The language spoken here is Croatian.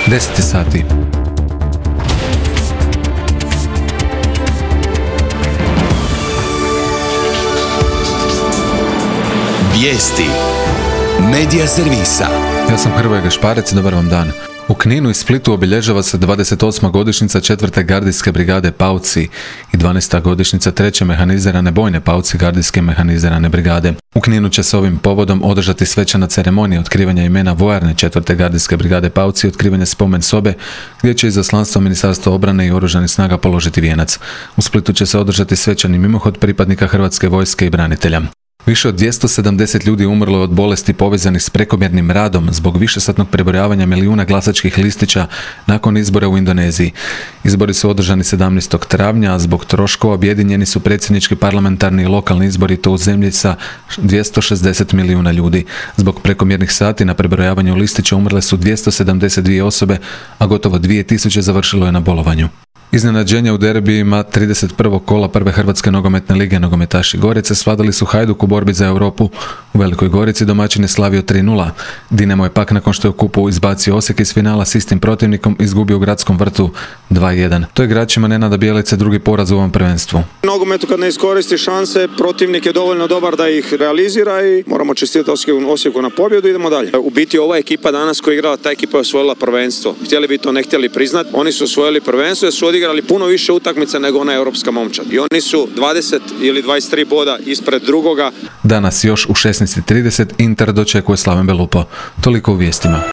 10 sati. Vijesti Medija servisa. Ja sam Hrvoje Gašparec, dobar vam dan. U Kninu i Splitu obilježava se 28. godišnjica 4. gardijske brigade Pauci i 12. godišnjica 3. mehanizirane bojne Pauci gardijske mehanizirane brigade. U Kninu će se ovim povodom održati svečana ceremonija otkrivanja imena vojarne 4. gardijske brigade Pauci i otkrivanje spomen sobe, gdje će izaslanstvo Ministarstva obrane i oružanih snaga položiti vijenac. U Splitu će se održati svečani mimohod pripadnika Hrvatske vojske i branitelja. Više od 270 ljudi umrlo je od bolesti povezanih s prekomjernim radom zbog višesatnog prebrojavanja milijuna glasačkih listića nakon izbora u Indoneziji. Izbori su održani 17. travnja, a zbog troškova objedinjeni su predsjednički, parlamentarni i lokalni izbori to u zemlji sa 260 milijuna ljudi. Zbog prekomjernih sati na prebrojavanju listića umrle su 272 osobe, a gotovo 2000 završilo je na bolovanju. Iznenađenje u derbijima 31. kola prve Hrvatske nogometne lige nogometaši Gorice svladali su Hajduk u borbi za Europu. U Velikoj Gorici domaćin je slavio 3:0. Dinamo je pak nakon što je u kupu izbacio Osijek iz finala s istim protivnikom izgubio u Gradskom vrtu 2:1. To je igračima Nenada Bjelice drugi poraz u ovom prvenstvu. Nogometu kad ne iskoristi šanse, protivnik je dovoljno dobar da ih realizira i moramo čestitati Osijeku na pobjedu, idemo dalje. U biti ova ekipa danas koja je igrala, ta ekipa je osvojila prvenstvo. Htjeli bi to, ne htjeli priznat, oni su osvojili prvenstvo jer su odigrali puno više utakmica nego ona europska momčad. I oni su 20 ili 23 boda ispred drugoga. Danas još u 16:30 Inter dočekuje Slaven Belupo. Toliko u vijestima.